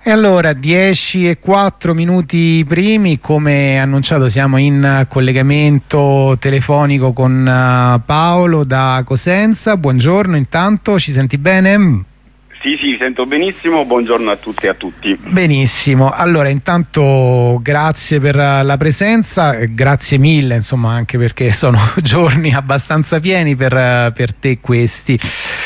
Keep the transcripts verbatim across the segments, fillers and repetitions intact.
E allora, dieci e quattro minuti primi, come annunciato siamo in collegamento telefonico con Paolo da Cosenza. Buongiorno, intanto ci senti bene? Sì, sì, sento benissimo, buongiorno a tutti e a tutti. Benissimo, allora intanto grazie per la presenza, grazie mille, insomma, anche perché sono giorni abbastanza pieni per, per te questi.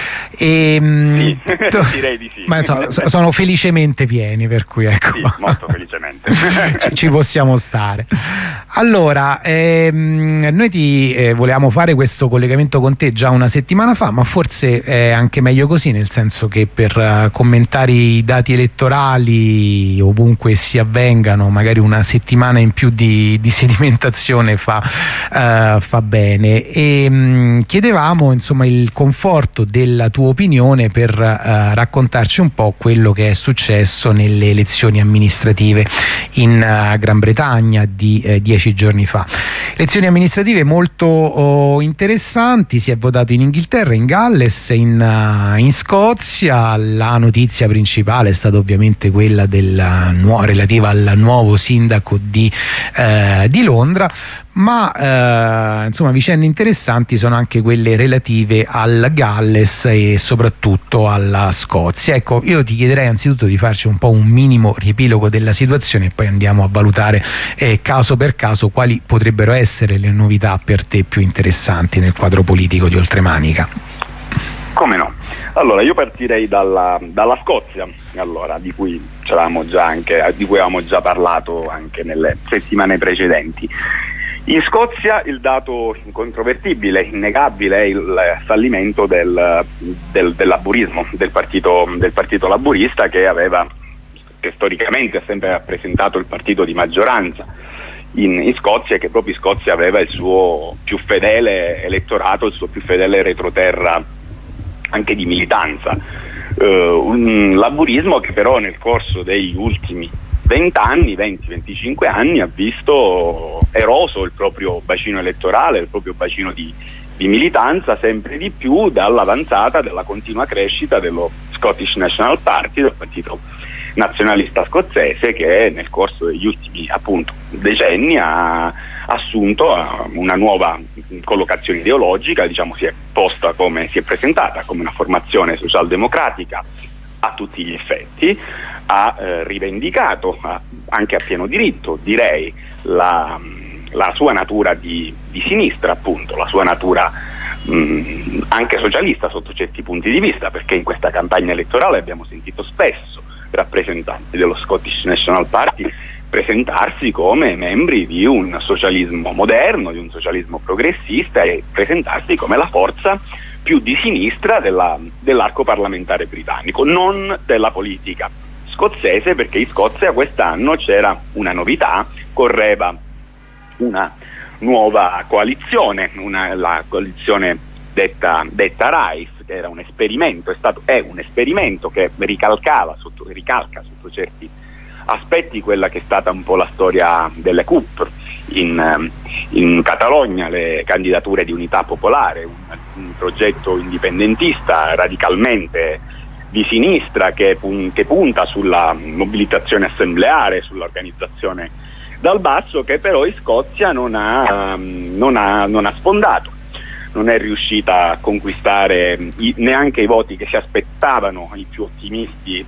E, sì, direi di sì. Ma insomma, sono felicemente pieni, per cui ecco. Sì, molto felicemente. ci, ci possiamo stare. Allora, ehm, noi ti eh, volevamo fare questo collegamento con te già una settimana fa, ma forse è anche meglio così, nel senso che per uh, commentare i dati elettorali ovunque si avvengano, magari una settimana in più di, di sedimentazione fa, uh, fa bene. E um, chiedevamo insomma il conforto della tua opinione per uh, raccontarci un po' quello che è successo nelle elezioni amministrative in uh, Gran Bretagna di eh, dieci giorni fa. Elezioni amministrative molto oh, interessanti, si è votato in Inghilterra, in Galles, in, uh, in Scozia. La notizia principale è stata ovviamente quella del, uh, relativa al nuovo sindaco di, uh, di Londra, ma eh, insomma vicende interessanti sono anche quelle relative al Galles e soprattutto alla Scozia. Ecco, io ti chiederei anzitutto di farci un po' un minimo riepilogo della situazione e poi andiamo a valutare eh, caso per caso quali potrebbero essere le novità per te più interessanti nel quadro politico di Oltremanica. Come no? Allora io partirei dalla, dalla Scozia, allora, di cui c'eravamo già anche, di cui avevamo già parlato anche nelle settimane precedenti. In Scozia il dato incontrovertibile, innegabile, è il fallimento del, del, del laburismo, del partito, del partito laburista, che aveva, che storicamente ha sempre rappresentato il partito di maggioranza in, in Scozia, e che proprio in Scozia aveva il suo più fedele elettorato, il suo più fedele retroterra anche di militanza. Uh, un laburismo che però nel corso degli ultimi venti anni, venti venticinque anni, ha visto eroso il proprio bacino elettorale, il proprio bacino di, di militanza, sempre di più dall'avanzata della continua crescita dello Scottish National Party, del partito nazionalista scozzese, che nel corso degli ultimi appunto decenni ha assunto una nuova collocazione ideologica, diciamo si è posta come si è presentata come una formazione socialdemocratica a tutti gli effetti, ha eh, rivendicato ha, anche a pieno diritto, direi, la, la sua natura di, di sinistra, appunto, la sua natura mh, anche socialista sotto certi punti di vista, perché in questa campagna elettorale abbiamo sentito spesso rappresentanti dello Scottish National Party presentarsi come membri di un socialismo moderno, di un socialismo progressista, e presentarsi come la forza più di sinistra della, dell'arco parlamentare britannico, non della politica scozzese, perché in Scozia quest'anno c'era una novità, correva una nuova coalizione, una, la coalizione detta, detta RISE, che era un esperimento, è stato è un esperimento che ricalcava sotto, ricalca sotto certi aspetti quella che è stata un po' la storia delle C U P in, in Catalogna, le candidature di unità popolare, un, un progetto indipendentista radicalmente di sinistra che, pun- che punta sulla mobilitazione assembleare, sull'organizzazione dal basso, che però in Scozia non ha, um, non ha, non ha sfondato, non è riuscita a conquistare i, neanche i voti che si aspettavano i più ottimisti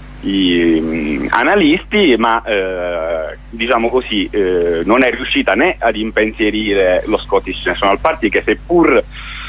i um, analisti, ma eh, diciamo così eh, non è riuscita né ad impensierire lo Scottish National Party, che seppur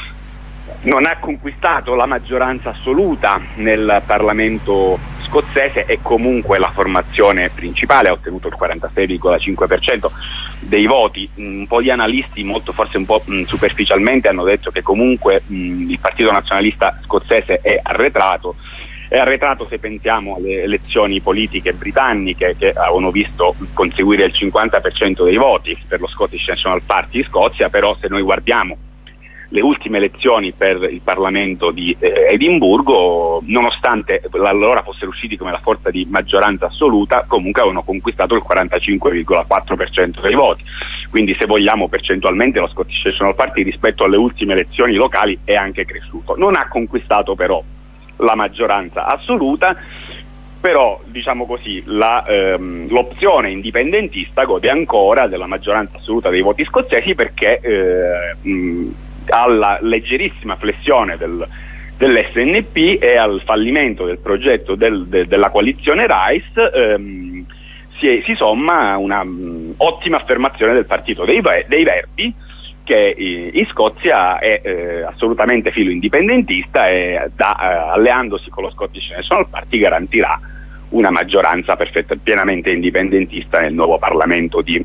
non ha conquistato la maggioranza assoluta nel Parlamento scozzese, è comunque la formazione principale, ha ottenuto il quarantasei virgola cinque per cento dei voti. Un po' di analisti, molto forse un po' mh, superficialmente, hanno detto che comunque mh, il Partito Nazionalista scozzese è arretrato. È arretrato se pensiamo alle elezioni politiche britanniche, che avevano visto conseguire il cinquanta per cento dei voti per lo Scottish National Party in Scozia, però se noi guardiamo le ultime elezioni per il Parlamento di eh, Edimburgo, nonostante allora fossero usciti come la forza di maggioranza assoluta, comunque avevano conquistato il quarantacinque virgola quattro per cento dei voti. Quindi, se vogliamo, percentualmente lo Scottish National Party rispetto alle ultime elezioni locali è anche cresciuto. Non ha conquistato però la maggioranza assoluta, però diciamo così la, ehm, l'opzione indipendentista gode ancora della maggioranza assoluta dei voti scozzesi, perché eh, mh, alla leggerissima flessione del, dell'S N P e al fallimento del progetto del, de, della coalizione Rice ehm, si, si somma una mh, ottima affermazione del partito dei, dei Verdi, che in Scozia è eh, assolutamente filo indipendentista e da, eh, alleandosi con lo Scottish National Party garantirà una maggioranza perfetta, pienamente indipendentista nel nuovo Parlamento di,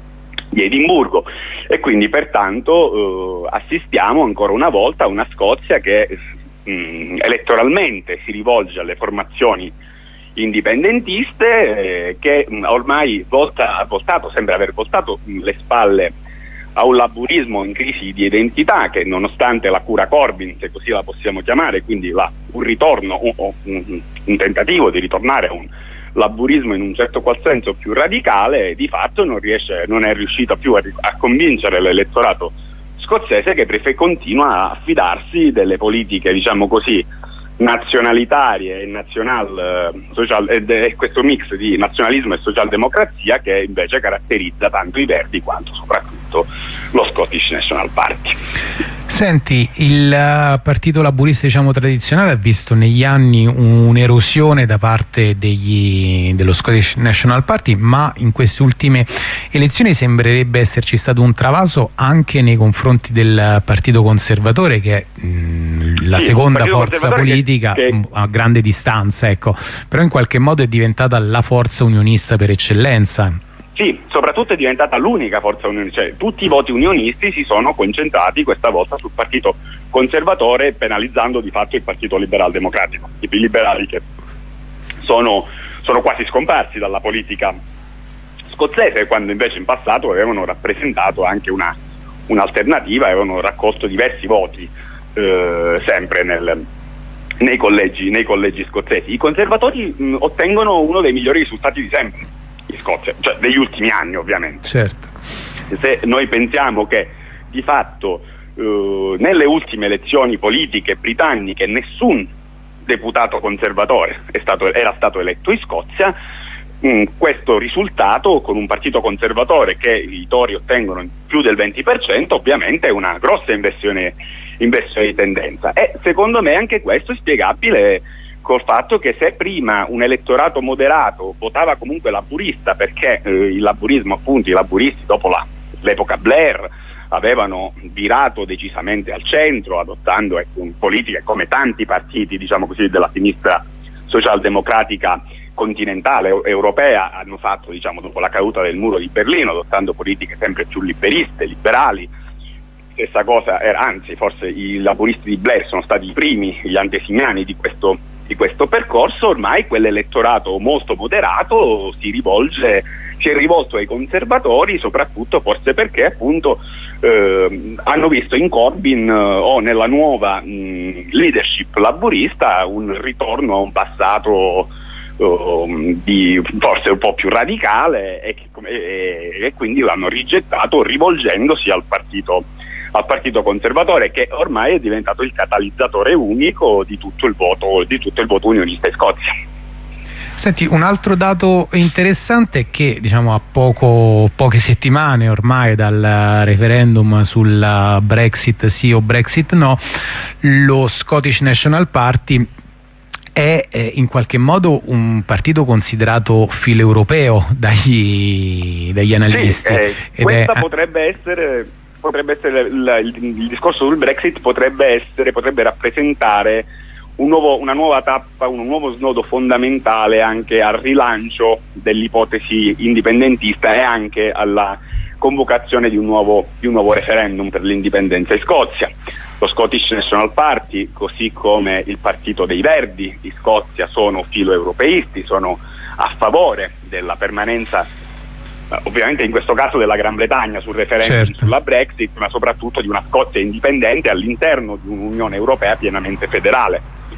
di Edimburgo, e quindi pertanto eh, assistiamo ancora una volta a una Scozia che mh, elettoralmente si rivolge alle formazioni indipendentiste, eh, che mh, ormai volta, ha voltato, sembra aver voltato mh, le spalle a un laburismo in crisi di identità che, nonostante la cura Corbyn, se così la possiamo chiamare, quindi la, un ritorno o un, un, un tentativo di ritornare a un laburismo in un certo qual senso più radicale, di fatto non riesce, non è riuscito più a, a convincere l'elettorato scozzese, che prefe, continua a fidarsi delle politiche, diciamo così, nazionalitarie e nazional social, e questo mix di nazionalismo e socialdemocrazia che invece caratterizza tanto i Verdi quanto soprattutto lo Scottish National Party. Senti, il partito laburista, diciamo, tradizionale ha visto negli anni un'erosione da parte degli, dello Scottish National Party, ma in queste ultime elezioni sembrerebbe esserci stato un travaso anche nei confronti del partito conservatore, che è mh, la sì, seconda forza politica che, che... a grande distanza, ecco, però in qualche modo è diventata la forza unionista per eccellenza. Sì, soprattutto è diventata l'unica forza unionista, cioè tutti i voti unionisti si sono concentrati questa volta sul partito conservatore, penalizzando di fatto il partito liberal democratico, i liberali che sono, sono quasi scomparsi dalla politica scozzese, quando invece in passato avevano rappresentato anche una, un'alternativa, avevano raccolto diversi voti eh, sempre nel, nei, collegi, nei collegi scozzesi. I conservatori mh, ottengono uno dei migliori risultati di sempre in Scozia, cioè degli ultimi anni ovviamente. Certo. Se noi pensiamo che di fatto eh, nelle ultime elezioni politiche britanniche nessun deputato conservatore è stato, era stato eletto in Scozia, mh, questo risultato con un partito conservatore che i Tory ottengono più del venti per cento ovviamente è una grossa inversione, inversione di tendenza, e secondo me anche questo è spiegabile col fatto che se prima un elettorato moderato votava comunque laburista, perché eh, il laburismo, appunto, i laburisti dopo la, l'epoca Blair avevano virato decisamente al centro, adottando ecco, politiche come tanti partiti, diciamo così, della sinistra socialdemocratica continentale europea hanno fatto, diciamo, dopo la caduta del muro di Berlino, adottando politiche sempre più liberiste, liberali. Stessa cosa era, anzi forse i laburisti di Blair sono stati i primi, gli antesignani di questo di questo percorso. Ormai quell'elettorato molto moderato si rivolge, si è rivolto ai conservatori, soprattutto forse perché appunto eh, hanno visto in Corbyn eh, o nella nuova mh, leadership laburista un ritorno a un passato eh, di, forse un po' più radicale, e, e, e quindi l'hanno rigettato rivolgendosi al partito al partito conservatore, che ormai è diventato il catalizzatore unico di tutto il voto, di tutto il voto unionista in Scozia. Senti, un altro dato interessante è che, diciamo, a poco, poche settimane ormai dal referendum sul Brexit sì o Brexit no, lo Scottish National Party è eh, in qualche modo un partito considerato filo europeo dagli, dagli analisti. Sì, eh, ed questa è, potrebbe essere potrebbe essere il, il, il discorso sul Brexit potrebbe essere potrebbe rappresentare un nuovo, una nuova tappa, un nuovo snodo fondamentale anche al rilancio dell'ipotesi indipendentista e anche alla convocazione di un nuovo, di un nuovo referendum per l'indipendenza in Scozia. Lo Scottish National Party, così come il partito dei Verdi di Scozia, sono filo-europeisti, sono a favore della permanenza, ovviamente in questo caso della Gran Bretagna, sul referendum certo. sulla Brexit, ma soprattutto di una Scozia indipendente all'interno di un'Unione Europea pienamente federale.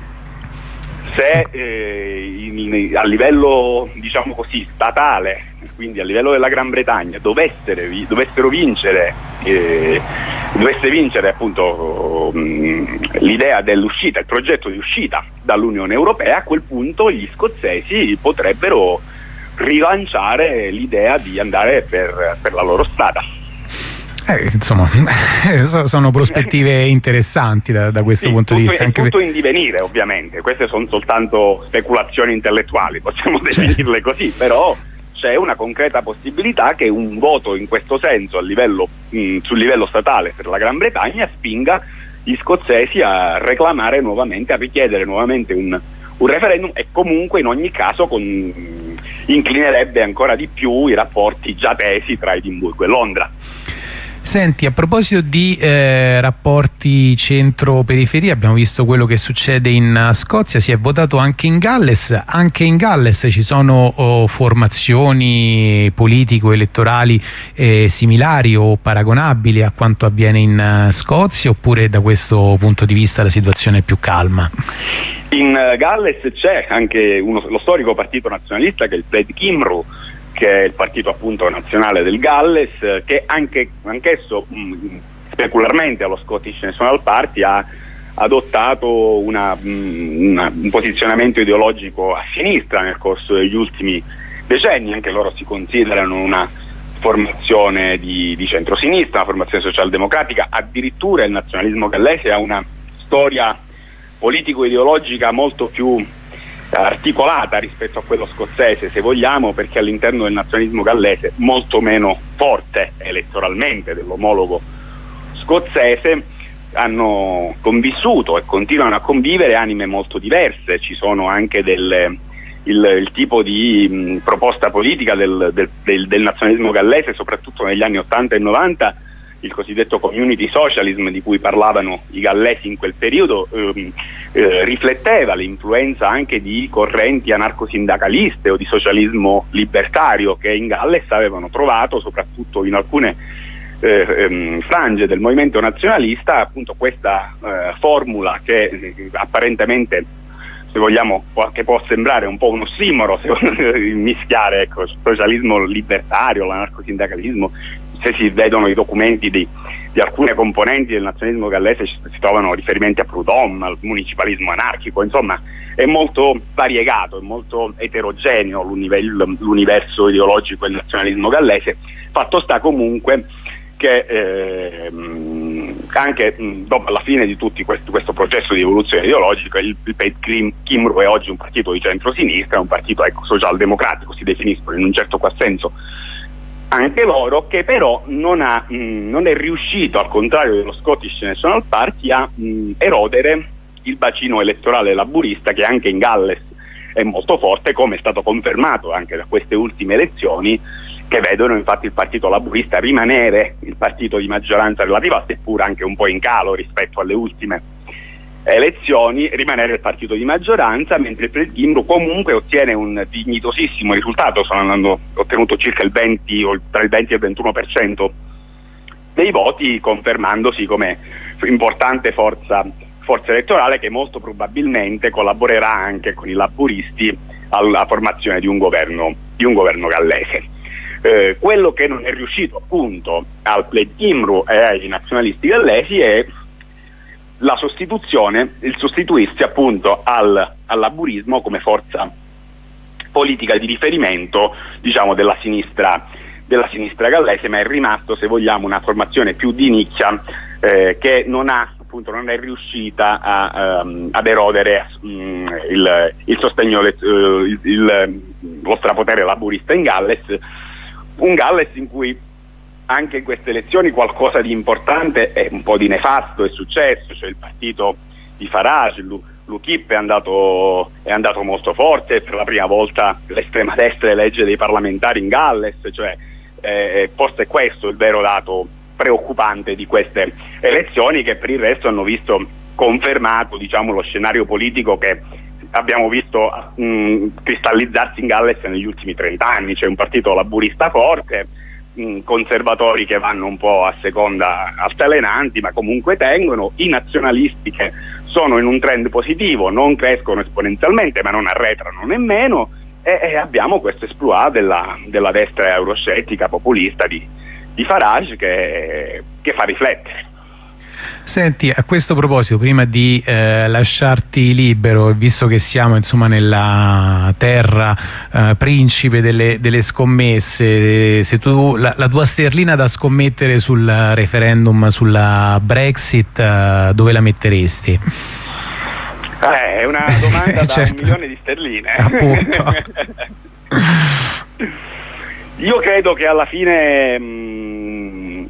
Se eh, in, a livello, diciamo così, statale, quindi a livello della Gran Bretagna, dovessero, dovessero vincere eh, dovesse vincere appunto l'idea dell'uscita, il progetto di uscita dall'Unione Europea, a quel punto gli scozzesi potrebbero rilanciare l'idea di andare per, per la loro strada. Eh, insomma, sono prospettive interessanti da, da questo sì, punto tutto, di vista. È anche tutto per... in divenire, ovviamente, queste sono soltanto speculazioni intellettuali, possiamo definirle così, però c'è una concreta possibilità che un voto in questo senso a livello, mh, sul livello statale per la Gran Bretagna spinga gli scozzesi a reclamare nuovamente, a richiedere nuovamente un, un referendum, e comunque in ogni caso con, mh, inclinerebbe ancora di più i rapporti già tesi tra Edimburgo e Londra. Senti, a proposito di eh, rapporti centro-periferia, abbiamo visto quello che succede in uh, Scozia, si è votato anche in Galles, anche in Galles ci sono oh, formazioni politico-elettorali eh, similari o paragonabili a quanto avviene in uh, Scozia, oppure da questo punto di vista la situazione è più calma? In uh, Galles c'è anche uno, lo storico partito nazionalista che è il Plaid Cymru, che è il partito appunto nazionale del Galles, che anche anch'esso mh, specularmente allo Scottish National Party ha adottato una, mh, una, un posizionamento ideologico a sinistra nel corso degli ultimi decenni. Anche loro si considerano una formazione di, di centrosinistra, una formazione socialdemocratica. Addirittura il nazionalismo gallese ha una storia politico-ideologica molto più articolata rispetto a quello scozzese, se vogliamo, perché all'interno del nazionalismo gallese molto meno forte elettoralmente dell'omologo scozzese hanno convissuto e continuano a convivere anime molto diverse. Ci sono anche delle, il, il tipo di mh, proposta politica del, del, del, del nazionalismo gallese, soprattutto negli anni ottanta e novanta, il cosiddetto community socialism di cui parlavano i gallesi in quel periodo, ehm, eh, rifletteva l'influenza anche di correnti anarcosindacaliste o di socialismo libertario che in Galles avevano trovato, soprattutto in alcune eh, ehm, frange del movimento nazionalista, appunto questa eh, formula che eh, apparentemente, se vogliamo, può, che può sembrare un po' uno ossimoro, se mischiare ecco, socialismo libertario, l'anarcosindacalismo. Se si vedono i documenti di, di alcune componenti del nazionalismo gallese si, si trovano riferimenti a Proudhon, al municipalismo anarchico, insomma è molto variegato, è molto eterogeneo l'universo ideologico del nazionalismo gallese. Fatto sta comunque che eh, anche mh, dopo alla fine di tutto questo, questo processo di evoluzione ideologica, il, il Plaid Cymru è oggi un partito di centrosinistra, un partito ecco, socialdemocratico, si definiscono in un certo qual senso anche loro, che però non, ha, mh, non è riuscito, al contrario dello Scottish National Party, a mh, erodere il bacino elettorale laburista, che anche in Galles è molto forte, come è stato confermato anche da queste ultime elezioni, che vedono infatti il partito laburista rimanere il partito di maggioranza relativa, seppur anche un po' in calo rispetto alle ultime elezioni, rimanere il partito di maggioranza, mentre il Plaid Cymru comunque ottiene un dignitosissimo risultato, sono andando, ottenuto circa il venti o tra il venti e il ventuno per cento dei voti, confermandosi come importante forza, forza elettorale che molto probabilmente collaborerà anche con i laburisti alla formazione di un governo, di un governo gallese. Eh, quello che non è riuscito appunto al Plaid Cymru e ai nazionalisti gallesi è la sostituzione, il sostituirsi appunto al, al laburismo come forza politica di riferimento, diciamo, della sinistra, della sinistra gallese, ma è rimasto, se vogliamo, una formazione più di nicchia eh, che non ha appunto non è riuscita a, um, ad erodere um, il, il sostegno, uh, il, il, lo strapotere laburista in Galles, un Galles in cui anche in queste elezioni qualcosa di importante e un po' di nefasto è successo, cioè il partito di Farage, l'UKIP è andato, è andato molto forte, per la prima volta l'estrema destra elegge dei parlamentari in Galles, cioè eh, forse è questo il vero dato preoccupante di queste elezioni, che per il resto hanno visto confermato, diciamo, lo scenario politico che abbiamo visto mh, cristallizzarsi in Galles negli ultimi trent'anni. C'è un partito laburista forte, conservatori che vanno un po' a seconda altalenanti, ma comunque tengono, i nazionalisti che sono in un trend positivo, non crescono esponenzialmente ma non arretrano nemmeno, e, e abbiamo questo exploit della, della destra euroscettica populista di, di Farage che, che fa riflettere. Senti, a questo proposito, prima di eh, lasciarti libero, visto che siamo insomma nella terra eh, principe delle, delle scommesse, se tu la, la tua sterlina da scommettere sul referendum sulla Brexit, eh, dove la metteresti? Eh, è una domanda da certo. un milione di sterline. Appunto. Io credo che alla fine mh,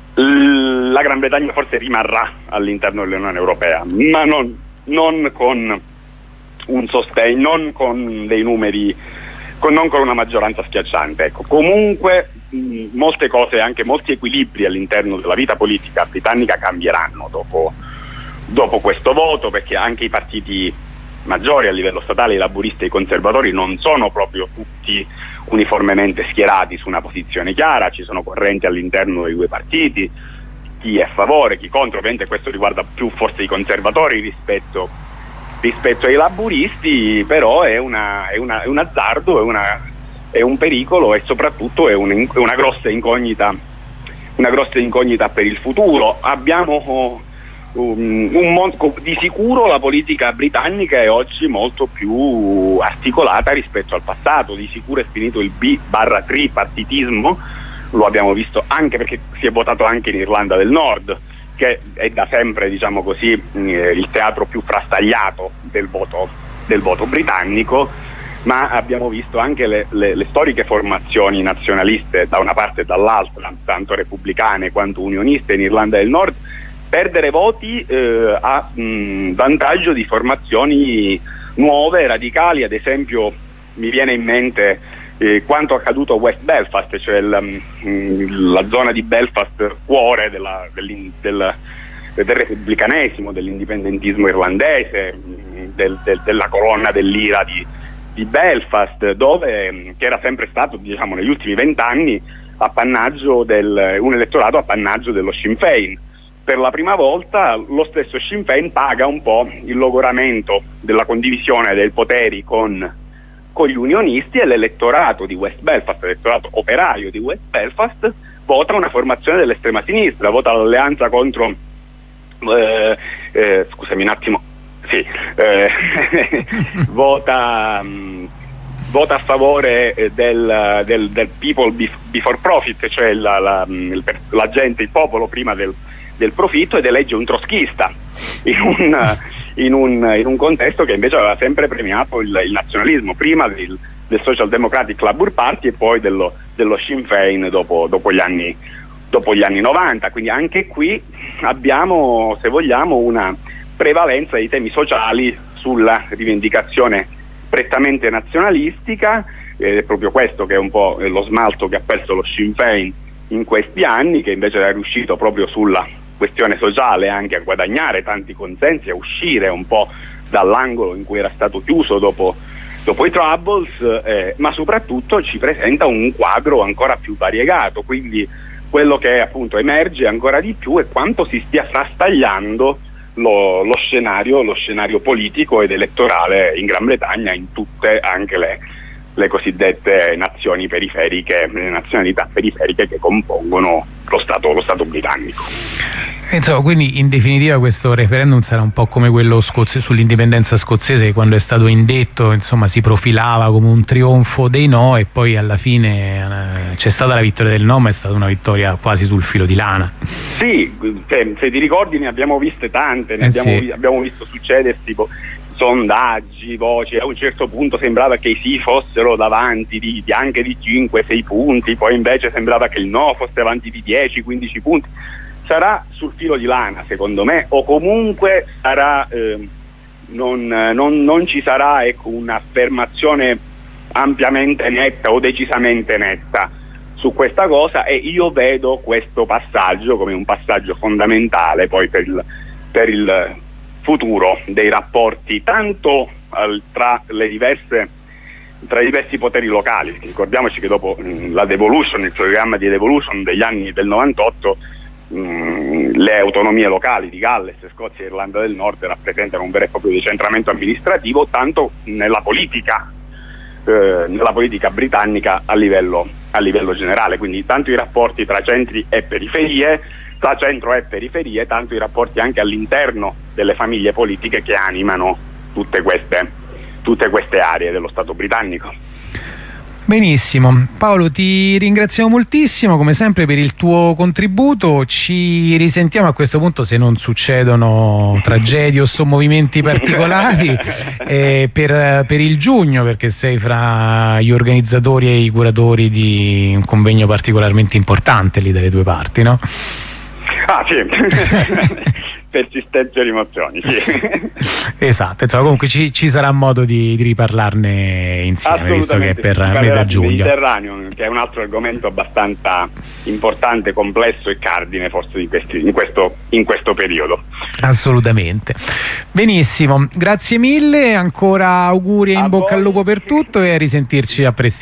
la Gran Bretagna forse rimarrà all'interno dell'Unione Europea, ma non, non con un sostegno, non con dei numeri, con, non con una maggioranza schiacciante. Ecco, comunque mh, molte cose, anche molti equilibri all'interno della vita politica britannica cambieranno dopo, dopo questo voto, perché anche i partiti maggiori a livello statale, i laburisti e i conservatori, non sono proprio tutti uniformemente schierati su una posizione chiara, ci sono correnti all'interno dei due partiti, chi è a favore, chi contro. Ovviamente questo riguarda più forse i conservatori rispetto, rispetto ai laburisti, però è, una, è, una, è un azzardo, è, una, è un pericolo e soprattutto è, un, è una grossa incognita, una grossa incognita per il futuro. Abbiamo Um, un mondo, di sicuro la politica britannica è oggi molto più articolata rispetto al passato, di sicuro è finito il bi barra tripartitismo, lo abbiamo visto anche perché si è votato anche in Irlanda del Nord, che è da sempre, diciamo così, eh, il teatro più frastagliato del voto, del voto britannico, ma abbiamo visto anche le, le, le storiche formazioni nazionaliste da una parte e dall'altra, tanto repubblicane quanto unioniste in Irlanda del Nord, perdere voti eh, a mh, vantaggio di formazioni nuove, radicali. Ad esempio mi viene in mente eh, quanto accaduto a West Belfast, cioè il, mh, la zona di Belfast, cuore della, del, del, del repubblicanesimo, dell'indipendentismo irlandese, mh, del, del, della colonna dell'Ira di, di Belfast, dove mh, che era sempre stato, diciamo, negli ultimi vent'anni appannaggio del, un elettorato appannaggio dello Sinn Féin. Per la prima volta lo stesso Sinn Féin paga un po' il logoramento della condivisione dei poteri con, con gli unionisti, e l'elettorato di West Belfast, l'elettorato operaio di West Belfast, vota una formazione dell'estrema sinistra, vota l'alleanza contro eh, eh, scusami un attimo sì eh, vota mh, vota a favore eh, del, del, del people before profit, cioè la, la, il, la gente, il popolo prima del del profitto, ed elegge un trotskista in un, in, un, in un contesto che invece aveva sempre premiato il, il nazionalismo, prima del, del Social Democratic Labour Party e poi dello, dello Sinn Féin dopo, dopo, gli anni, dopo gli anni novanta. Quindi anche qui abbiamo, se vogliamo, una prevalenza dei temi sociali sulla rivendicazione prettamente nazionalistica, ed è proprio questo che è un po' lo smalto che ha perso lo Sinn Féin in questi anni, che invece era riuscito proprio sulla questione sociale anche a guadagnare tanti consensi, a uscire un po' dall'angolo in cui era stato chiuso dopo, dopo i Troubles, eh, ma soprattutto ci presenta un quadro ancora più variegato. Quindi quello che appunto emerge ancora di più è quanto si stia frastagliando lo, lo scenario, lo scenario politico ed elettorale in Gran Bretagna, in tutte anche le le cosiddette nazioni periferiche, le nazionalità periferiche che compongono lo Stato, lo Stato britannico. Insomma, quindi in definitiva questo referendum sarà un po' come quello sull'indipendenza scozzese, che quando è stato indetto, insomma, si profilava come un trionfo dei no, e poi alla fine eh, c'è stata la vittoria del no, ma è stata una vittoria quasi sul filo di lana. Sì, se, se ti ricordi ne abbiamo viste tante, ne eh abbiamo, sì. abbiamo visto succedersi sondaggi, voci. A un certo punto sembrava che i sì fossero davanti di, di anche di cinque sei punti, poi invece sembrava che il no fosse avanti di dieci quindici punti. Sarà sul filo di lana, secondo me, o comunque sarà eh, non, non, non ci sarà, ecco, un'affermazione ampiamente netta o decisamente netta su questa cosa, e io vedo questo passaggio come un passaggio fondamentale poi per il, per il futuro dei rapporti tanto al, tra le diverse tra i diversi poteri locali. Ricordiamoci che dopo mh, la devolution, il programma di devolution degli anni del novantotto, mh, le autonomie locali di Galles, Scozia e Irlanda del Nord rappresentano un vero e proprio decentramento amministrativo, tanto nella politica eh, nella politica britannica a livello, a livello generale. Quindi tanto i rapporti tra centri e periferie, tra centro e periferie, tanto i rapporti anche all'interno delle famiglie politiche che animano tutte queste, tutte queste aree dello Stato britannico. Benissimo, Paolo, ti ringraziamo moltissimo come sempre per il tuo contributo. Ci risentiamo a questo punto, se non succedono tragedie o sommovimenti particolari, eh, per, per il giugno, perché sei fra gli organizzatori e i curatori di un convegno particolarmente importante lì dalle due parti, no? Ah sì. Persistenza e rimozioni, sì. Esatto, insomma, comunque ci, ci sarà modo di, di riparlarne insieme, visto che è per metà giugno. Mediterraneo, che è un altro argomento abbastanza importante, complesso e cardine forse di questi, in, questo, in questo periodo. Assolutamente. Benissimo, grazie mille, ancora auguri e in bocca al lupo per tutto e a risentirci a presto.